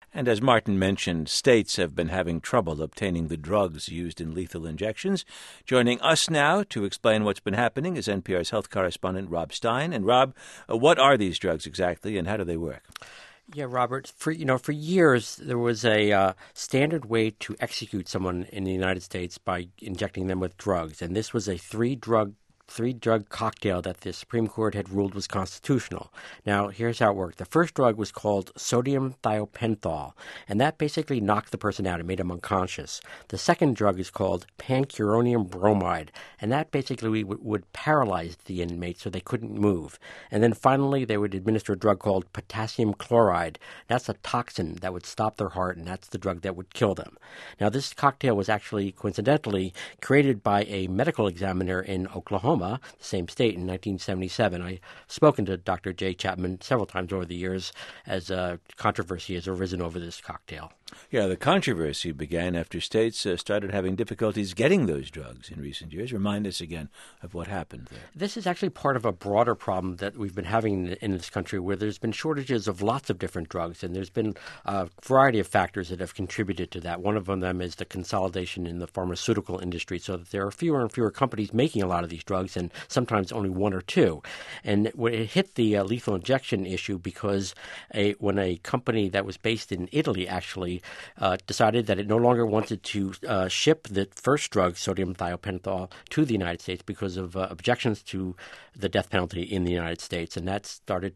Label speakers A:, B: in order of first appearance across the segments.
A: And as Martin mentioned, states have been having trouble obtaining the drugs used in lethal injections. Joining us now to explain what's been happening is NPR's health correspondent Rob Stein. And Rob, what are these drugs exactly and how do they work?
B: Yeah, Robert, for years there was a standard way to execute someone in the United States by injecting them with drugs. And this was a three-drug cocktail that the Supreme Court had ruled was constitutional. Now, here's how it worked. The first drug was called sodium thiopental, and that basically knocked the person out and made them unconscious. The second drug is called pancuronium bromide, and that basically would paralyze the inmate so they couldn't move. And then finally, they would administer a drug called potassium chloride. That's a toxin that would stop their heart, and that's the drug that would kill them. Now, this cocktail was actually, coincidentally, created by a medical examiner in Oklahoma, the same state, in 1977. I've spoken to Dr. Jay Chapman several times over the years as controversy has arisen over this cocktail.
A: Yeah, the controversy began after states started having difficulties getting those drugs in recent years. Remind us again of what happened there.
B: This is actually part of a broader problem that we've been having in this country where there's been shortages of lots of different drugs, and there's been a variety of factors that have contributed to that. One of them is the consolidation in the pharmaceutical industry so that there are fewer and fewer companies making a lot of these drugs and sometimes only one or two. And it hit the lethal injection issue because when a company that was based in Italy actually decided that it no longer wanted to ship the first drug, sodium thiopental, to the United States because of objections to the death penalty in the United States. And that started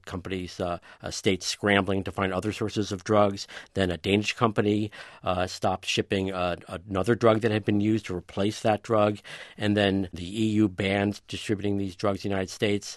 B: states scrambling to find other sources of drugs. Then a Danish company stopped shipping another drug that had been used to replace that drug. And then the EU banned distributing these drugs in the United States.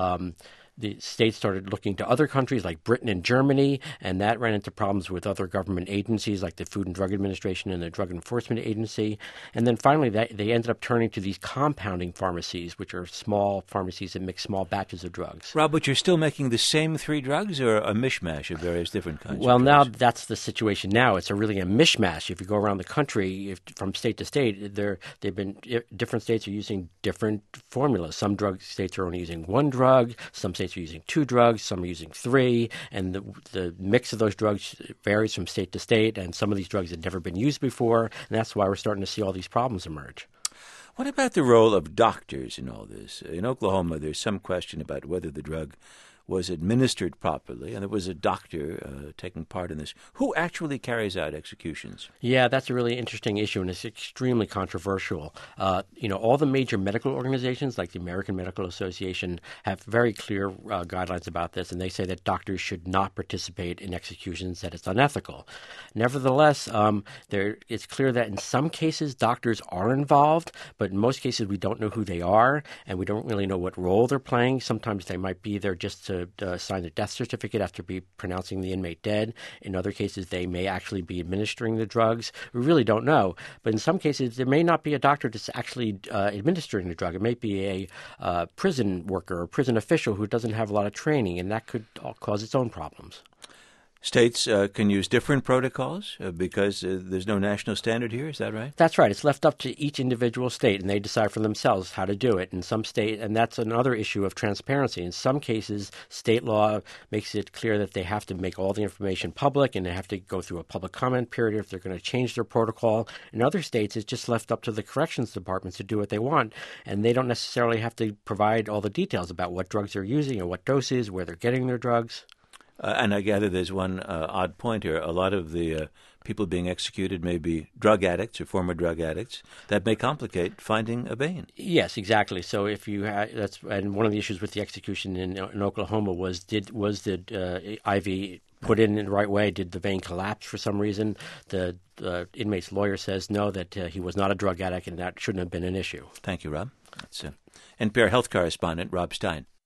B: The states started looking to other countries like Britain and Germany, and that ran into problems with other government agencies like the Food and Drug Administration and the Drug Enforcement Agency. And then finally, they ended up turning to these compounding pharmacies, which are small pharmacies that mix small batches of drugs.
A: Rob, but you're still making the same three drugs or a mishmash of various different kinds
B: Well,
A: of
B: now
A: drugs?
B: that's the situation now. It's really a mishmash. If you go around the country, from state to state, different states are using different formulas. Some states are only using one drug. Some states are using two drugs, some are using three, and the mix of those drugs varies from state to state, and some of these drugs had never been used before, and that's why we're starting to see all these problems emerge.
A: What about the role of doctors in all this? In Oklahoma, there's some question about whether the drug was administered properly, and there was a doctor taking part in this. Who actually carries out executions?
B: Yeah, that's a really interesting issue, and it's extremely controversial. All the major medical organizations, like the American Medical Association, have very clear guidelines about this, and they say that doctors should not participate in executions, that it's unethical. Nevertheless, it's clear that in some cases doctors are involved, but in most cases we don't know who they are, and we don't really know what role they're playing. Sometimes they might be there just to sign a death certificate after pronouncing the inmate dead. In other cases, they may actually be administering the drugs. We really don't know. But in some cases, there may not be a doctor that's actually administering the drug. It may be a prison worker or prison official who doesn't have a lot of training, and that could cause its own problems.
A: States can use different protocols because there's no national standard here. Is that right?
B: That's right. It's left up to each individual state, and they decide for themselves how to do it. In some state, and that's another issue of transparency. In some cases, state law makes it clear that they have to make all the information public, and they have to go through a public comment period if they're going to change their protocol. In other states, it's just left up to the corrections departments to do what they want, and they don't necessarily have to provide all the details about what drugs they're using and what doses, where they're getting their drugs.
A: And I gather there's one odd point here. A lot of the people being executed may be drug addicts or former drug addicts. That may complicate finding a vein.
B: Yes, exactly. So if you and one of the issues with the execution in Oklahoma was the IV put in the right way? Did the vein collapse for some reason? The inmate's lawyer says no, that he was not a drug addict, and that shouldn't have been an issue.
A: Thank you, Rob. That's NPR health correspondent Rob Stein.